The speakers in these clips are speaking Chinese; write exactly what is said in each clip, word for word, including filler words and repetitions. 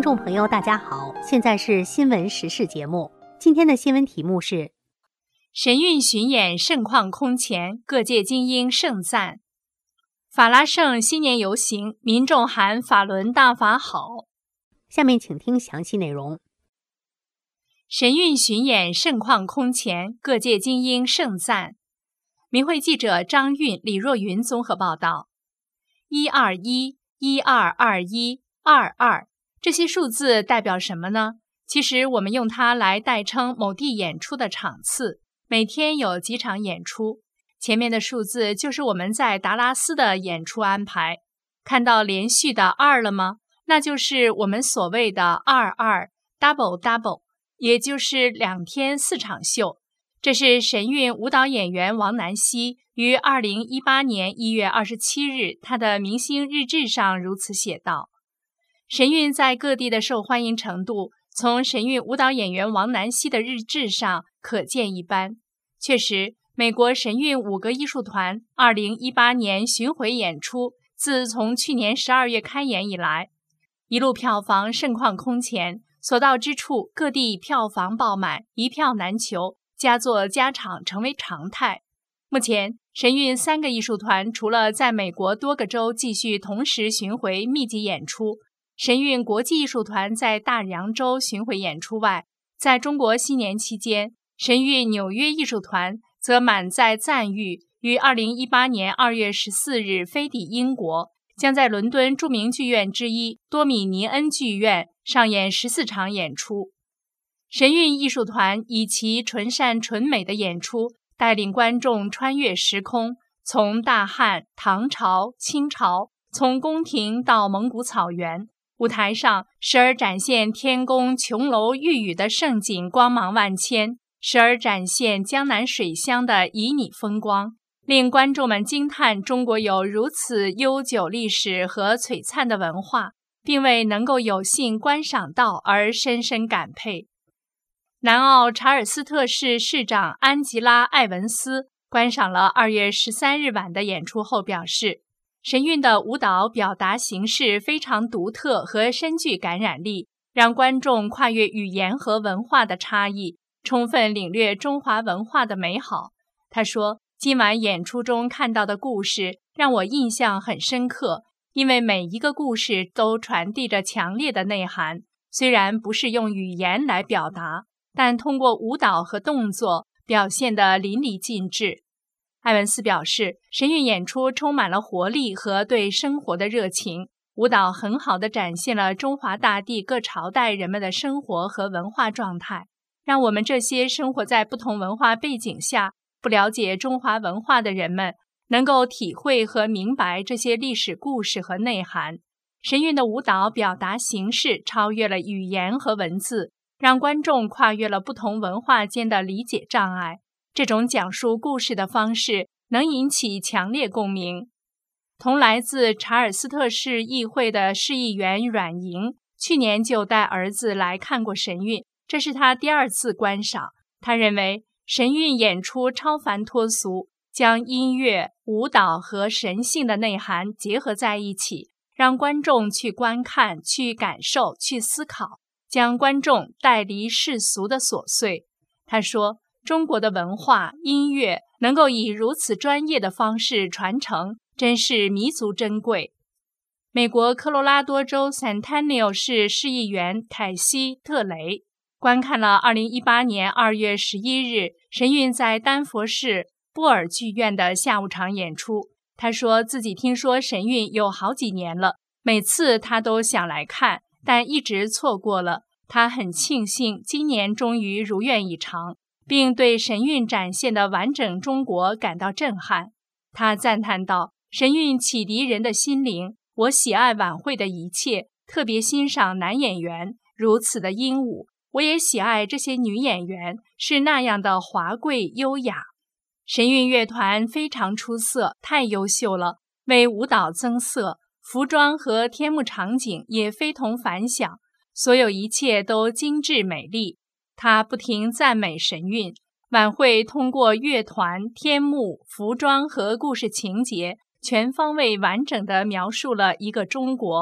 众朋友大家好，现在是新闻时事节目。今天的新闻题目是神韵巡演盛况空前，各界精英盛赞。法拉盛新年游行，民众喊法轮大法好。 下面请听详细内容。 神韵巡演盛况空前，各界精英盛赞。民汇记者张韵、李若云综合报道。一二一、一二二一、二二，这些数字代表什么呢？其实我们用它来代称某地演出的场次，每天有几场演出。前面的数字就是我们在达拉斯的演出安排。看到连续的二了吗？那就是我们所谓的二二 double double， 也就是两天四场秀。这是神韵舞蹈演员王南希于二零一八年一月二十七日他的明星日志上如此写道。神韵在各地的受欢迎程度，从神韵舞蹈演员王南希的日志上可见一斑。确实，美国神韵五个艺术团二零一八年巡回演出，自从去年十二月开演以来，一路票房盛况空前，所到之处各地票房爆满，一票难求，佳作佳场成为常态。目前神韵三个艺术团除了在美国多个州继续同时巡回密集演出，神韵国际艺术团在大洋洲巡回演出外，在中国新年期间，神韵纽约艺术团则满载赞誉，于二零一八年二月十四日飞抵英国，将在伦敦著名剧院之一多米尼恩剧院上演十四场演出。神韵艺术团以其纯善纯美的演出，带领观众穿越时空，从大汉、唐朝、清朝，从宫廷到蒙古草原。舞台上时而展现天宫琼楼玉宇的盛景，光芒万千，时而展现江南水乡的旖旎风光，令观众们惊叹中国有如此悠久历史和璀璨的文化，并为能够有幸观赏到而深深感佩。南澳查尔斯特市市长安吉拉·艾文斯观赏了二月十三日晚的演出后表示，神韵的舞蹈表达形式非常独特和深具感染力，让观众跨越语言和文化的差异，充分领略中华文化的美好。他说，今晚演出中看到的故事让我印象很深刻，因为每一个故事都传递着强烈的内涵，虽然不是用语言来表达，但通过舞蹈和动作表现得淋漓尽致。艾文斯表示，神韵演出充满了活力和对生活的热情，舞蹈很好地展现了中华大地各朝代人们的生活和文化状态，让我们这些生活在不同文化背景下，不了解中华文化的人们，能够体会和明白这些历史故事和内涵。神韵的舞蹈表达形式超越了语言和文字，让观众跨越了不同文化间的理解障碍。这种讲述故事的方式能引起强烈共鸣。同来自查尔斯特市议会的市议员阮莹，去年就带儿子来看过神韵，这是他第二次观赏。他认为神韵演出超凡脱俗，将音乐、舞蹈和神性的内涵结合在一起，让观众去观看、去感受、去思考，将观众带离世俗的琐碎。他说，中国的文化、音乐能够以如此专业的方式传承，真是弥足珍贵。美国科罗拉多州 Centennial 市市议员凯西·特雷观看了二零一八年二月十一日神韵在丹佛市波尔剧院的下午场演出。他说自己听说神韵有好几年了，每次他都想来看，但一直错过了。他很庆幸今年终于如愿以偿，并对神韵展现的完整中国感到震撼。他赞叹道，神韵启迪人的心灵，我喜爱晚会的一切，特别欣赏男演员如此的英武，我也喜爱这些女演员，是那样的华贵优雅。神韵乐团非常出色，太优秀了，为舞蹈增色，服装和天幕场景也非同凡响，所有一切都精致美丽。他不停赞美神韵。晚会通过乐团、天幕、服装和故事情节，全方位完整地描述了一个中国，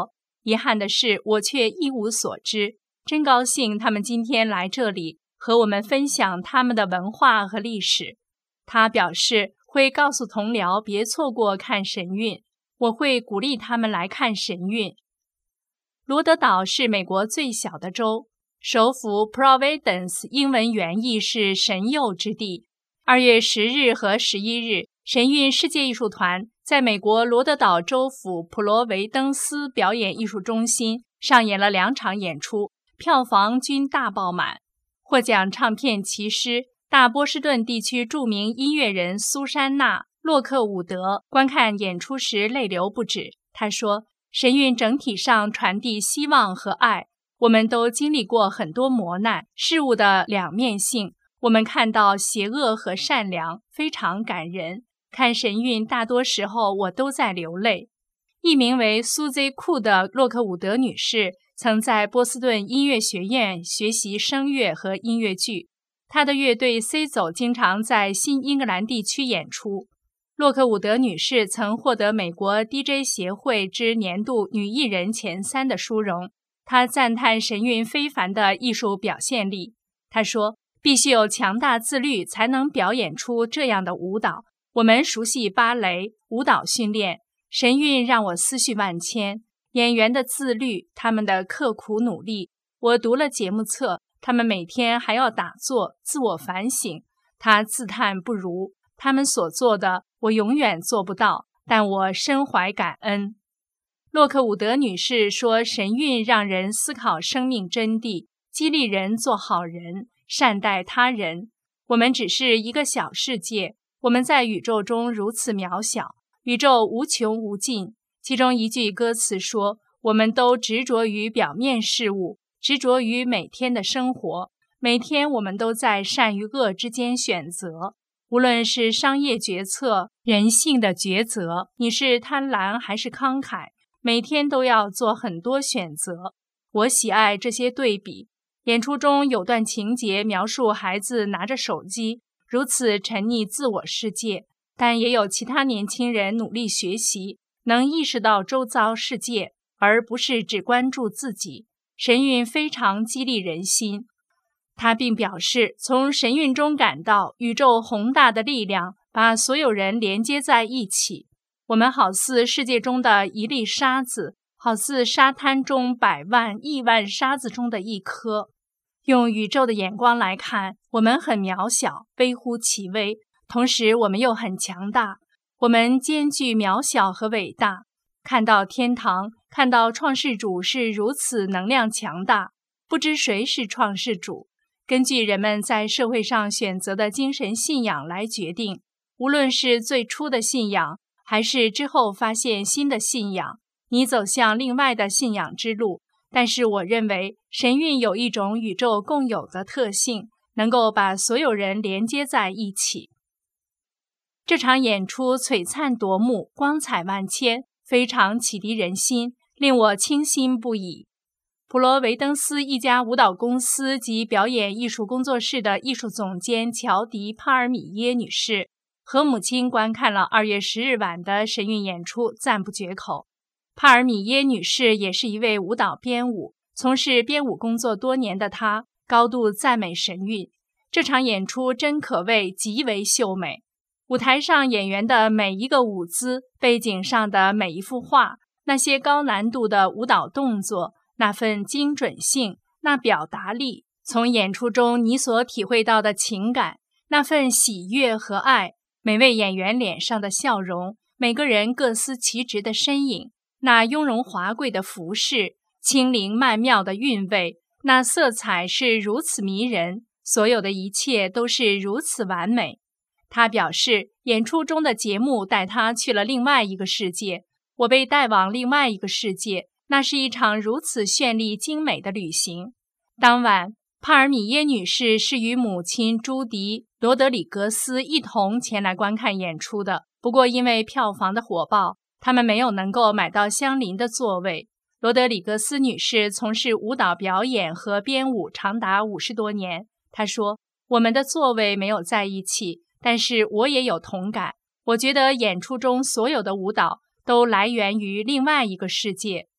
遗憾的是，我却一无所知。真高兴他们今天来这里和我们分享他们的文化和历史。他表示会告诉同僚别错过看神韵，我会鼓励他们来看神韵。罗德岛是美国最小的州，首府 Providence 英文原意是神佑之地。二月十日和十一日，神韵世界艺术团在美国罗德岛州府普罗维登斯表演艺术中心上演了两场演出，票房均大爆满。获奖唱片骑师、大波士顿地区著名音乐人苏珊娜·洛克伍德观看演出时泪流不止。他说，神韵整体上传递希望和爱，我们都经历过很多磨难，事物的两面性，我们看到邪恶和善良，非常感人。看神韵大多时候我都在流泪。一名为苏 Z 库的洛克伍德女士曾在波士顿音乐学院学习声乐和音乐剧，她的乐队 C 走经常在新英格兰地区演出。洛克伍德女士曾获得美国 D J 协会之年度女艺人前三的殊荣。她赞叹神韵非凡的艺术表现力。她说，必须有强大自律才能表演出这样的舞蹈。我们熟悉芭蕾舞蹈训练，神韵让我思绪万千。演员的自律，他们的刻苦努力。我读了节目册，他们每天还要打坐自我反省。他自叹不如，他们所做的我永远做不到，但我深怀感恩。洛克伍德女士说，神韵让人思考生命真谛，激励人做好人，善待他人。我们只是一个小世界，我们在宇宙中如此渺小，宇宙无穷无尽。其中一句歌词说，我们都执着于表面事物，执着于每天的生活，每天我们都在善与恶之间选择。无论是商业决策、人性的抉择，你是贪婪还是慷慨，每天都要做很多选择。我喜爱这些对比。演出中有段情节描述孩子拿着手机，如此沉溺自我世界，但也有其他年轻人努力学习，能意识到周遭世界，而不是只关注自己。神韵非常激励人心。他并表示，从神韵中感到宇宙宏大的力量把所有人连接在一起。我们好似世界中的一粒沙子，好似沙滩中百万亿万沙子中的一颗。用宇宙的眼光来看，我们很渺小，微乎其微，同时我们又很强大。我们兼具渺小和伟大。看到天堂，看到创世主是如此能量强大，不知谁是创世主。根据人们在社会上选择的精神信仰来决定，无论是最初的信仰，还是之后发现新的信仰，你走向另外的信仰之路。但是我认为神韵有一种宇宙共有的特性，能够把所有人连接在一起。这场演出璀璨夺目，光彩万千，非常启迪人心，令我倾心不已。普罗维登斯一家舞蹈公司及表演艺术工作室的艺术总监乔迪·帕尔米耶女士和母亲观看了二月十日晚的神韵演出，赞不绝口。帕尔米耶女士也是一位舞蹈编舞，从事编舞工作多年的她高度赞美神韵。这场演出真可谓极为秀美。舞台上演员的每一个舞姿，背景上的每一幅画，那些高难度的舞蹈动作，那份精准性，那表达力，从演出中你所体会到的情感，那份喜悦和爱，每位演员脸上的笑容，每个人各司其职的身影，那雍容华贵的服饰，轻灵曼妙的韵味，那色彩是如此迷人，所有的一切都是如此完美。他表示，演出中的节目带他去了另外一个世界，我被带往另外一个世界，那是一场如此绚丽精美的旅行。当晚，帕尔米耶女士是与母亲朱迪·罗德里格斯一同前来观看演出的，不过因为票房的火爆，他们没有能够买到相邻的座位。罗德里格斯女士从事舞蹈表演和编舞长达五十多年。她说，我们的座位没有在一起，但是我也有同感。我觉得演出中所有的舞蹈都来源于另外一个世界。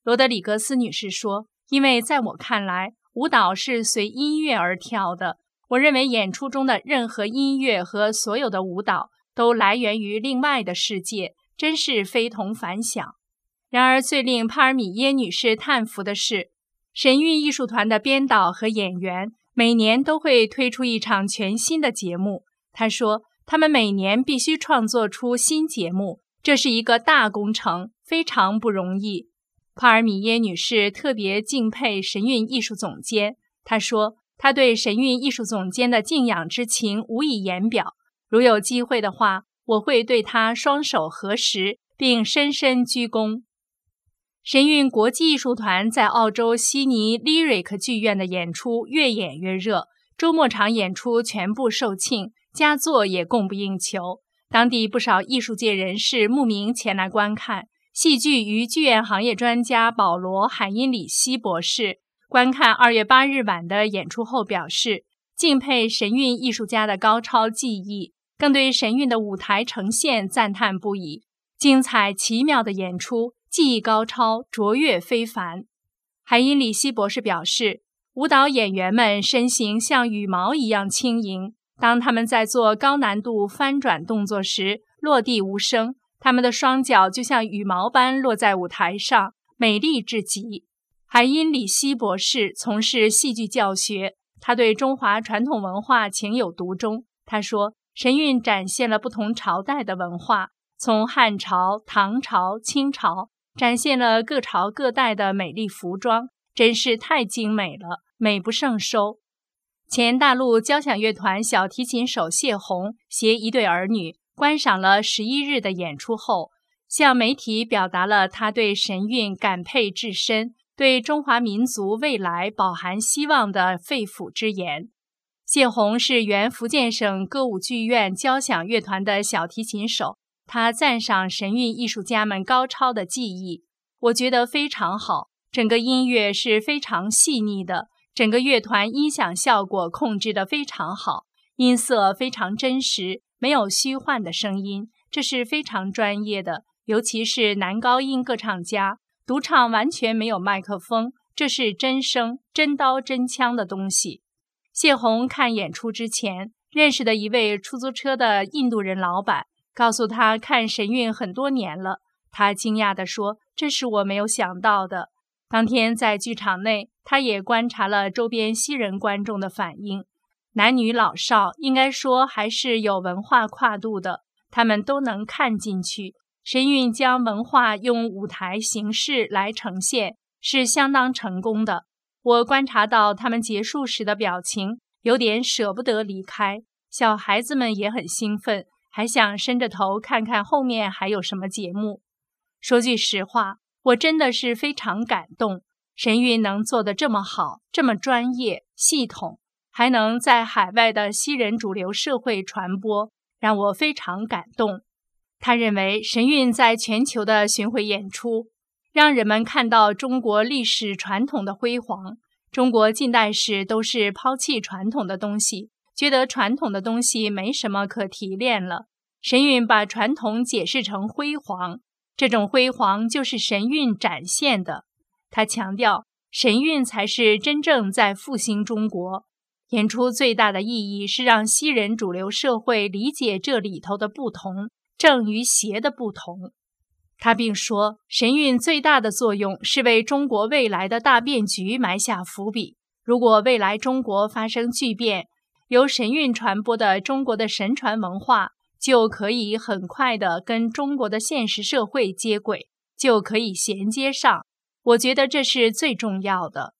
罗德里格斯女士说，因为在我看来，舞蹈是随音乐而跳的。我认为演出中的任何音乐和所有的舞蹈都来源于另外的世界，真是非同凡响。然而最令帕尔米耶女士叹服的是，神韵艺术团的编导和演员每年都会推出一场全新的节目。她说，他们每年必须创作出新节目，这是一个大工程，非常不容易。帕尔米耶女士特别敬佩神韵艺术总监，她说，她对神韵艺术总监的敬仰之情无以言表。如有机会的话，我会对她双手合十，并深深鞠躬。神韵国际艺术团在澳洲悉尼 Lyric 剧院的演出越演越热，周末场演出全部售罄，佳作也供不应求。当地不少艺术界人士慕名前来观看。戏剧与剧院行业专家保罗·海因里希博士观看二月八日晚的演出后表示，敬佩神韵艺术家的高超技艺，更对神韵的舞台呈现赞叹不已。精彩奇妙的演出，技艺高超，卓越非凡。海因里希博士表示，舞蹈演员们身形像羽毛一样轻盈，当他们在做高难度翻转动作时，落地无声，他们的双脚就像羽毛般落在舞台上，美丽至极。海因里希博士从事戏剧教学，他对中华传统文化情有独钟。他说，神韵展现了不同朝代的文化，从汉朝、唐朝、清朝，展现了各朝各代的美丽服装，真是太精美了，美不胜收。前大陆交响乐团小提琴手谢宏携一对儿女观赏了十一日的演出后，向媒体表达了他对神韵感佩至深，对中华民族未来饱含希望的肺腑之言。谢宏是原福建省歌舞剧院交响乐团的小提琴手，他赞赏神韵艺术家们高超的技艺。我觉得非常好，整个音乐是非常细腻的，整个乐团音响效果控制得非常好，音色非常真实，没有虚幻的声音，这是非常专业的，尤其是男高音歌唱家，独唱完全没有麦克风，这是真声，真刀真枪的东西。谢宏看演出之前，认识的一位出租车的印度人老板告诉他看神韵很多年了，他惊讶地说，这是我没有想到的。当天在剧场内，他也观察了周边西人观众的反应，男女老少应该说还是有文化跨度的，他们都能看进去。神韵将文化用舞台形式来呈现，是相当成功的。我观察到他们结束时的表情，有点舍不得离开，小孩子们也很兴奋，还想伸着头看看后面还有什么节目。说句实话，我真的是非常感动，神韵能做得这么好，这么专业、系统，还能在海外的西人主流社会传播，让我非常感动。他认为神韵在全球的巡回演出，让人们看到中国历史传统的辉煌。中国近代史都是抛弃传统的东西，觉得传统的东西没什么可提炼了。神韵把传统解释成辉煌，这种辉煌就是神韵展现的。他强调，神韵才是真正在复兴中国。演出最大的意义是让西人主流社会理解这里头的不同，正与邪的不同。他并说，神韵最大的作用是为中国未来的大变局埋下伏笔。如果未来中国发生巨变，由神韵传播的中国的神传文化就可以很快地跟中国的现实社会接轨，就可以衔接上。我觉得这是最重要的。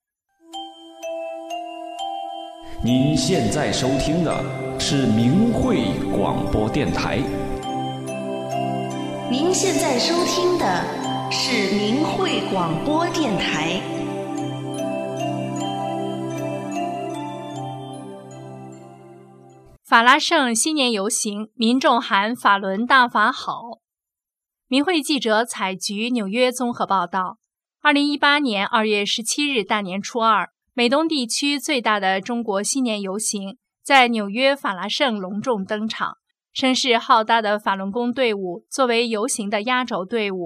您现在收听的是明慧广播电台。 您现在收听的是明慧广播电台。 法拉盛新年游行，民众喊法轮大法好。明慧记者采菊纽约综合报道，二零一八年二月十七日大年初二，美东地区最大的中国新年游行在纽约法拉盛隆重登场。声势浩大的法轮功队伍作为游行的压轴队伍，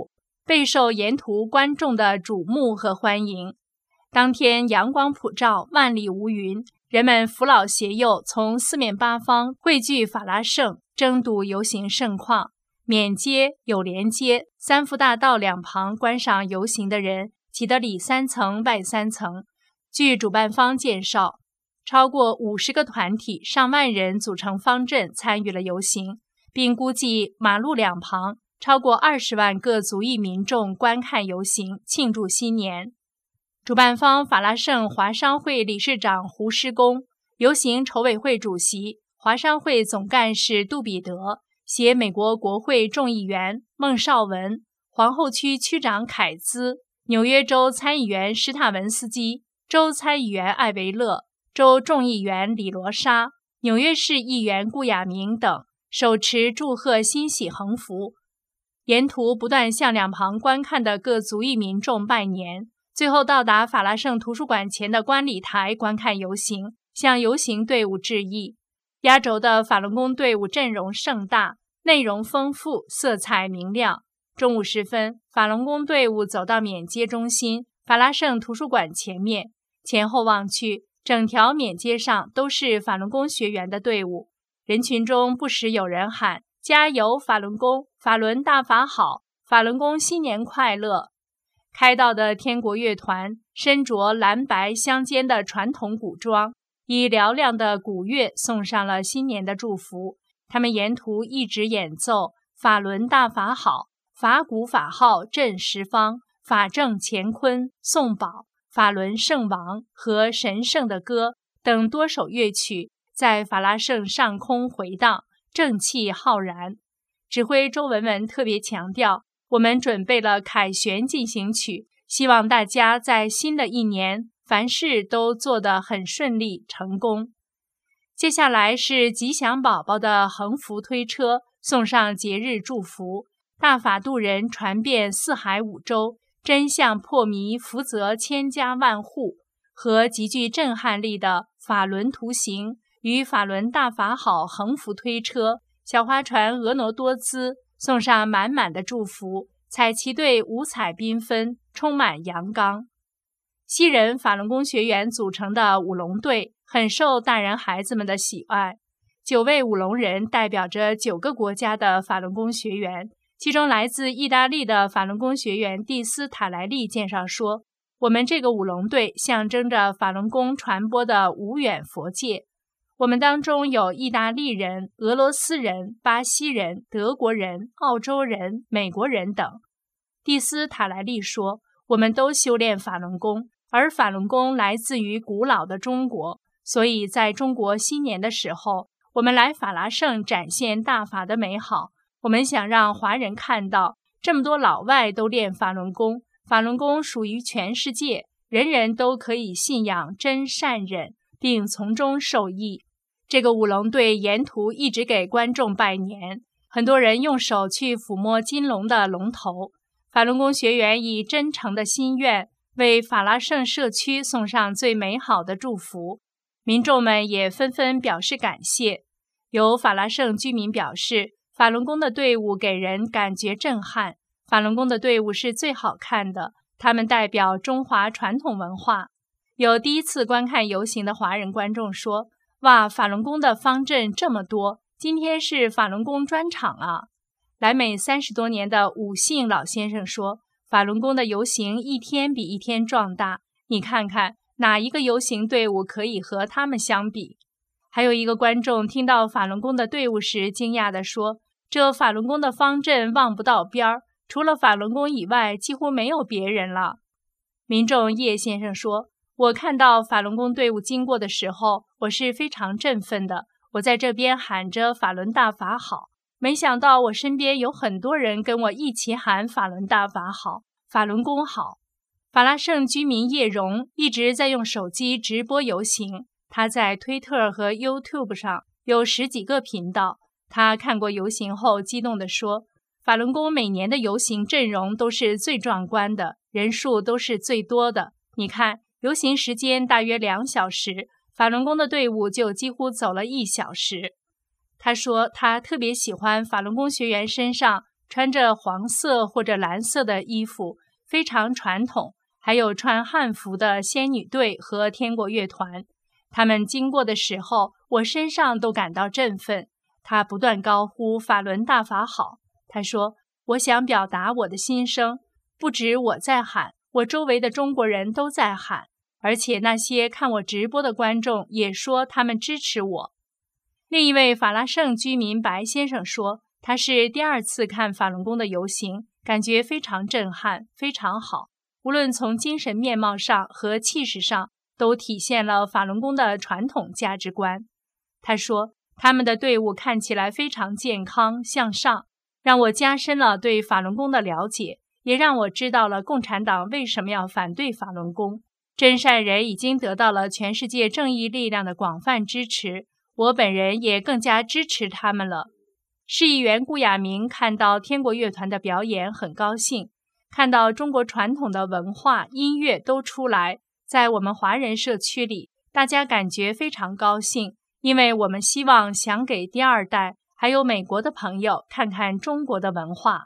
备受沿途观众的瞩目和欢迎。当天阳光普照，万里无云，人们扶老携幼，从四面八方汇聚法拉盛，争睹游行盛况。缅街、友联街、三福大道两旁观赏游行的人挤得里三层外三层。据主办方介绍，超过五十个团体，上万人组成方阵参与了游行，并估计马路两旁超过二十万个族裔民众观看游行，庆祝新年。主办方法拉盛华商会理事长胡施公、游行筹委会主席、华商会总干事杜彼得、携美国国会众议员孟绍文、皇后区区长凯兹、纽约州参议员施塔文斯基、州参议员艾维勒、州众议员李罗莎、纽约市议员顾亚明等手持祝贺欣喜横幅，沿途不断向两旁观看的各族裔民众拜年，最后到达法拉盛图书馆前的观礼台观看游行，向游行队伍致意。压轴的法轮功队伍阵容盛大，内容丰富，色彩明亮。中午时分，法轮功队伍走到缅街中心法拉盛图书馆前面，前后望去，整条缅街上都是法轮功学员的队伍。人群中不时有人喊加油法轮功，法轮大法好，法轮功新年快乐。开道的天国乐团身着蓝白相间的传统古装，以嘹亮的鼓乐送上了新年的祝福。他们沿途一直演奏法轮大法好、法鼓法号震十方、法正乾坤、颂宝、法轮圣王和神圣的歌等多首乐曲，在法拉盛上空回荡，正气浩然。指挥周文文特别强调，我们准备了凯旋进行曲，希望大家在新的一年凡事都做得很顺利成功。接下来是吉祥宝宝的横幅推车，送上节日祝福，大法度人传遍四海五洲，真相破迷，福泽千家万户，和极具震撼力的法轮图形与法轮大法好横幅推车，小花船婀娜多姿，送上满满的祝福，彩旗队五彩缤纷，充满阳刚。西人法轮功学员组成的舞龙队很受大人孩子们的喜爱，九位舞龙人代表着九个国家的法轮功学员，其中来自意大利的法轮功学员蒂斯塔莱利介绍说，我们这个舞龙队象征着法轮功传播的无远佛界，我们当中有意大利人、俄罗斯人、巴西人、德国人、澳洲人、美国人等。蒂斯塔莱利说，我们都修炼法轮功，而法轮功来自于古老的中国，所以在中国新年的时候，我们来法拉盛展现大法的美好。我们想让华人看到，这么多老外都练法轮功，法轮功属于全世界，人人都可以信仰真善忍，并从中受益。这个舞龙队沿途一直给观众拜年，很多人用手去抚摸金龙的龙头。法轮功学员以真诚的心愿为法拉盛社区送上最美好的祝福，民众们也纷纷表示感谢。有法拉盛居民表示，法轮功的队伍给人感觉震撼，法轮功的队伍是最好看的，他们代表中华传统文化。有第一次观看游行的华人观众说，哇，法轮功的方阵这么多，今天是法轮功专场啊。来美三十多年的武姓老先生说，法轮功的游行一天比一天壮大，你看看哪一个游行队伍可以和他们相比。还有一个观众听到法轮功的队伍时惊讶地说，这法轮功的方阵望不到边儿，除了法轮功以外几乎没有别人了。民众叶先生说，我看到法轮功队伍经过的时候，我是非常振奋的，我在这边喊着法轮大法好，没想到我身边有很多人跟我一起喊法轮大法好，法轮功好。法拉盛居民叶荣一直在用手机直播游行，他在推特和 YouTube 上有十几个频道。他看过游行后激动地说，法轮功每年的游行阵容都是最壮观的，人数都是最多的。你看，游行时间大约两小时，法轮功的队伍就几乎走了一小时。他说他特别喜欢法轮功学员身上穿着黄色或者蓝色的衣服，非常传统，还有穿汉服的仙女队和天国乐团。他们经过的时候，我身上都感到振奋。他不断高呼法轮大法好。他说，我想表达我的心声，不止我在喊，我周围的中国人都在喊，而且那些看我直播的观众也说他们支持我。另一位法拉盛居民白先生说，他是第二次看法轮功的游行，感觉非常震撼，非常好，无论从精神面貌上和气势上都体现了法轮功的传统价值观。他说，他们的队伍看起来非常健康向上，让我加深了对法轮功的了解，也让我知道了共产党为什么要反对法轮功。真善人已经得到了全世界正义力量的广泛支持，我本人也更加支持他们了。市议员顾亚明看到天国乐团的表演很高兴，看到中国传统的文化、音乐都出来，在我们华人社区里，大家感觉非常高兴，因为我们希望想给第二代还有美国的朋友看看中国的文化。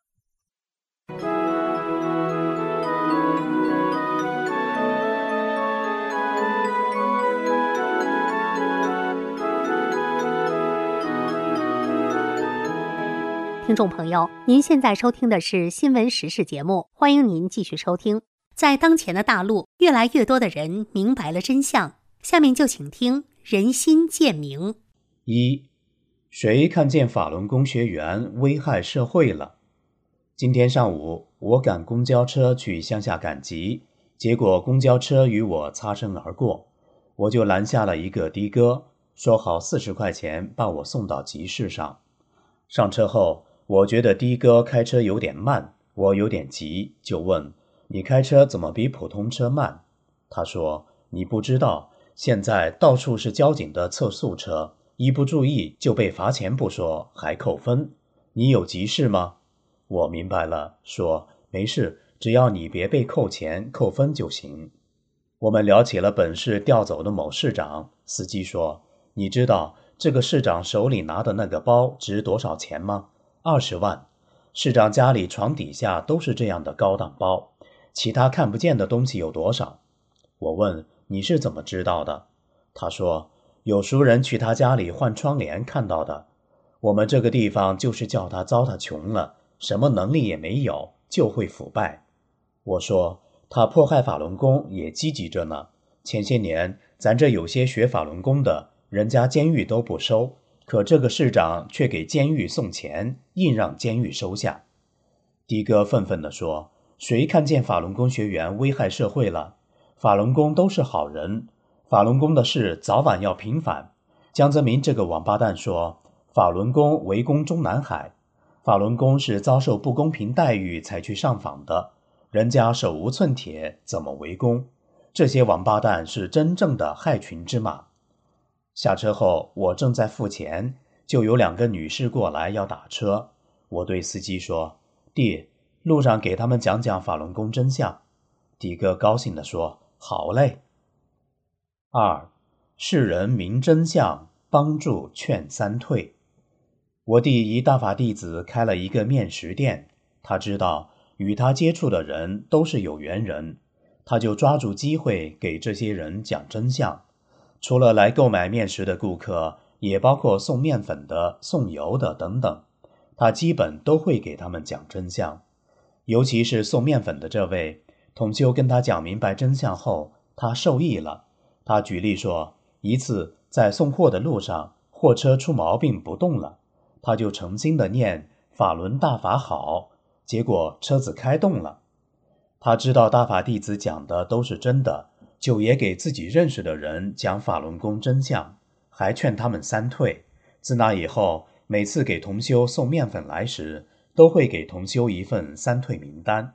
听众朋友，您现在收听的是新闻时事节目，欢迎您继续收听。在当前的大陆，越来越多的人明白了真相。下面就请听人心渐明。 一，谁看见法轮功学员危害社会了？今天上午，我赶公交车去乡下赶集，结果公交车与我擦身而过，我就拦下了一个的哥，说好四十块钱把我送到集市上。上车后，我觉得的哥开车有点慢，我有点急，就问，你开车怎么比普通车慢？他说，你不知道，现在到处是交警的测速车，一不注意就被罚钱不说，还扣分。你有急事吗？我明白了，说没事，只要你别被扣钱扣分就行。我们聊起了本市调走的某市长，司机说，你知道这个市长手里拿的那个包值多少钱吗？二十万。市长家里床底下都是这样的高档包，其他看不见的东西有多少？我问，你是怎么知道的？他说，有熟人去他家里换窗帘看到的。我们这个地方就是叫他糟蹋穷了，什么能力也没有，就会腐败。我说，他迫害法轮功也积极着呢。前些年咱这有些学法轮功的，人家监狱都不收，可这个市长却给监狱送钱，硬让监狱收下。的哥愤愤地说，谁看见法轮功学员危害社会了？法轮功都是好人，法轮功的事早晚要平反。江泽民这个王八蛋说，法轮功围攻中南海，法轮功是遭受不公平待遇才去上访的，人家手无寸铁，怎么围攻？这些王八蛋是真正的害群之马。下车后，我正在付钱，就有两个女士过来要打车。我对司机说，弟，路上给他们讲讲法轮功真相。的哥高兴地说，好嘞。二，世人明真相，帮助劝三退。我弟一大法弟子开了一个面食店，他知道与他接触的人都是有缘人，他就抓住机会给这些人讲真相。除了来购买面食的顾客，也包括送面粉的、送油的等等，他基本都会给他们讲真相。尤其是送面粉的这位，统修跟他讲明白真相后，他受益了。他举例说，一次在送货的路上，货车出毛病不动了，他就诚心的念法轮大法好，结果车子开动了。他知道大法弟子讲的都是真的，就也给自己认识的人讲法轮功真相，还劝他们三退。自那以后，每次给同修送面粉来时，都会给同修一份三退名单。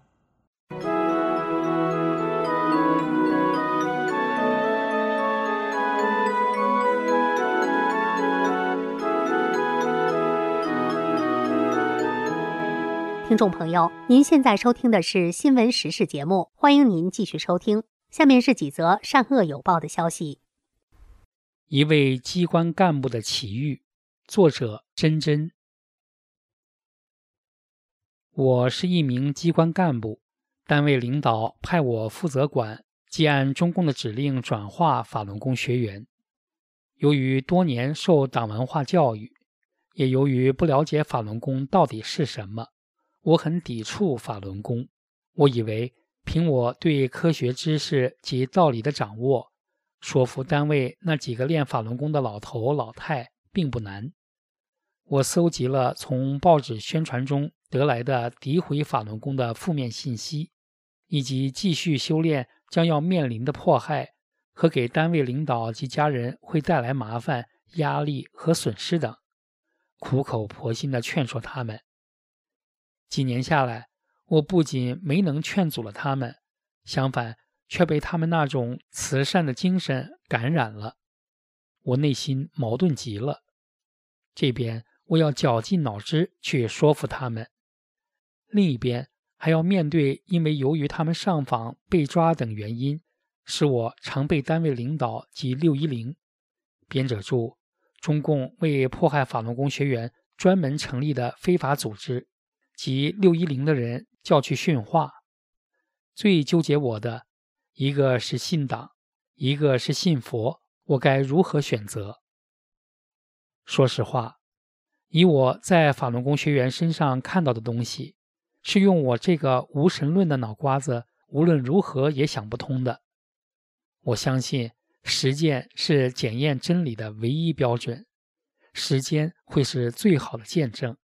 听众朋友，您现在收听的是新闻时事节目，欢迎您继续收听。下面是几则善恶有报的消息。 一位机关干部的奇遇，作者真真。 我是一名机关干部，单位领导派我负责管，即按中共的指令转化法轮功学员。由于多年受党文化教育，也由于不了解法轮功到底是什么，我很抵触法轮功。我以为凭我对科学知识及道理的掌握，说服单位那几个练法轮功的老头老太并不难。我搜集了从报纸宣传中得来的诋毁法轮功的负面信息，以及继续修炼将要面临的迫害和给单位领导及家人会带来麻烦、压力和损失等，苦口婆心地劝说他们。几年下来，我不仅没能劝阻了他们，相反却被他们那种慈善的精神感染了。我内心矛盾极了，这边我要绞尽脑汁去说服他们，另一边还要面对因为由于他们上访被抓等原因，使我常被单位领导及六一零编者注中共为迫害法轮功学员专门成立的非法组织及六一零的人叫去训话。最纠结我的，一个是信党，一个是信佛，我该如何选择？说实话，以我在法轮功学员身上看到的东西，是用我这个无神论的脑瓜子无论如何也想不通的。我相信实践是检验真理的唯一标准，时间会是最好的见证。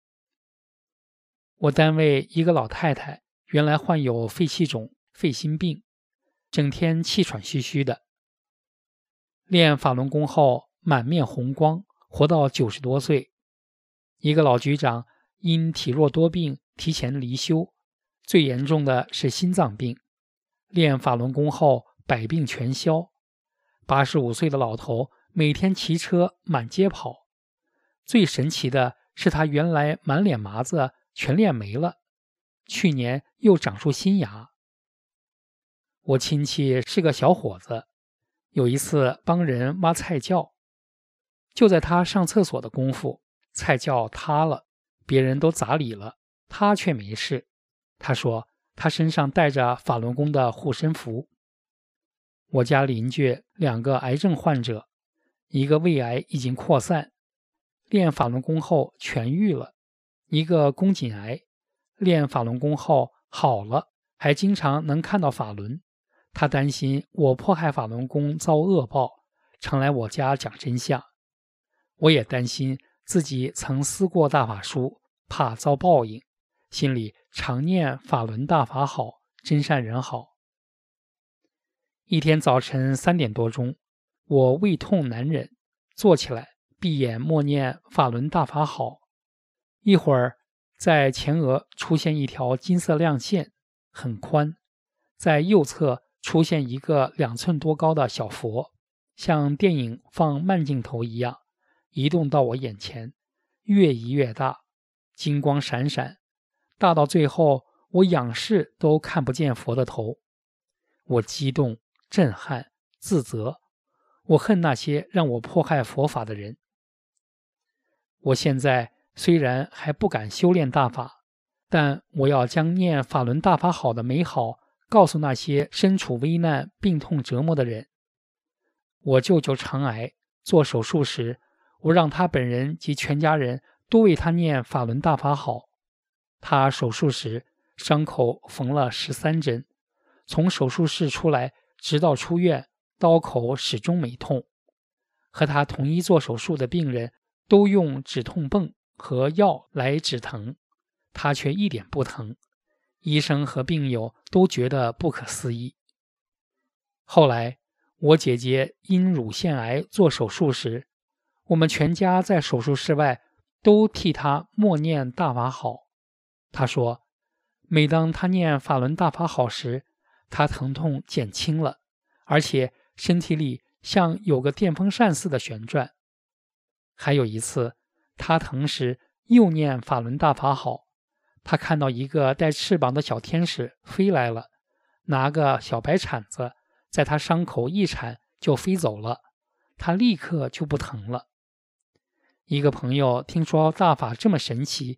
我单位一个老太太原来患有肺气肿、肺心病，整天气喘吁吁的。练法轮功后满面红光，活到九十多岁。一个老局长因体弱多病提前离休，最严重的是心脏病。练法轮功后百病全消。八十五岁的老头每天骑车满街跑。最神奇的是他原来满脸麻子全练没了，去年又长出新牙。我亲戚是个小伙子，有一次帮人挖菜窖，就在他上厕所的功夫，菜窖塌了，别人都砸里了，他却没事。他说他身上带着法轮功的护身符。我家邻居两个癌症患者，一个胃癌已经扩散，练法轮功后痊愈了；一个宫颈癌，练法轮功后好了，还经常能看到法轮。他担心我迫害法轮功遭恶报，常来我家讲真相。我也担心自己曾撕过大法书，怕遭报应，心里常念法轮大法好，真善人好。一天早晨三点多钟，我胃痛难忍，坐起来闭眼默念法轮大法好。一会儿，在前额出现一条金色亮线，很宽，在右侧出现一个两寸多高的小佛，像电影放慢镜头一样移动到我眼前，越移越大，金光闪闪，大到最后我仰视都看不见佛的头。我激动、震撼、自责，我恨那些让我迫害佛法的人。我现在虽然还不敢修炼大法，但我要将念法轮大法好的美好告诉那些身处危难、病痛折磨的人。我舅舅肠癌做手术时，我让他本人及全家人都为他念法轮大法好。他手术时伤口缝了十三针，从手术室出来直到出院，刀口始终没痛。和他同一做手术的病人都用止痛泵和药来止疼，他却一点不疼。医生和病友都觉得不可思议。后来我姐姐因乳腺癌做手术时，我们全家在手术室外都替她默念大法好。她说，每当她念法轮大法好时，她疼痛减轻了，而且身体里像有个电风扇似的旋转。还有一次，她疼时又念法轮大法好，她看到一个带翅膀的小天使飞来了，拿个小白铲子在她伤口一铲就飞走了，她立刻就不疼了。一个朋友听说大法这么神奇，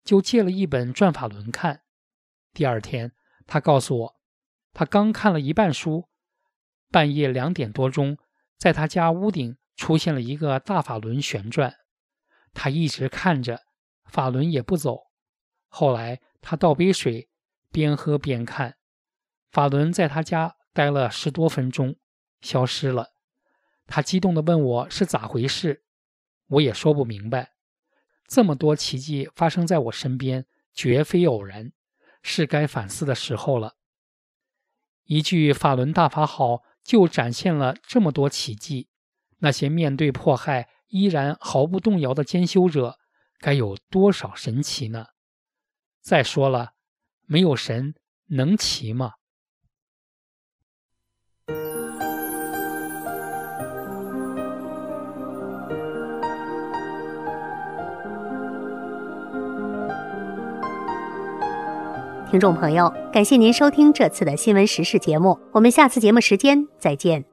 就借了一本转法轮看。第二天，他告诉我，他刚看了一半书，半夜两点多钟，在他家屋顶出现了一个大法轮旋转。他一直看着，法轮也不走。后来他倒杯水，边喝边看，法轮在他家待了十多分钟，消失了。他激动地问我是咋回事，我也说不明白。这么多奇迹发生在我身边，绝非偶然，是该反思的时候了。一句法轮大法好，就展现了这么多奇迹。那些面对迫害依然毫不动摇的兼修者，该有多少神奇呢？再说了，没有神能奇吗？ 听众朋友，感谢您收听这次的新闻时事节目，我们下次节目时间再见。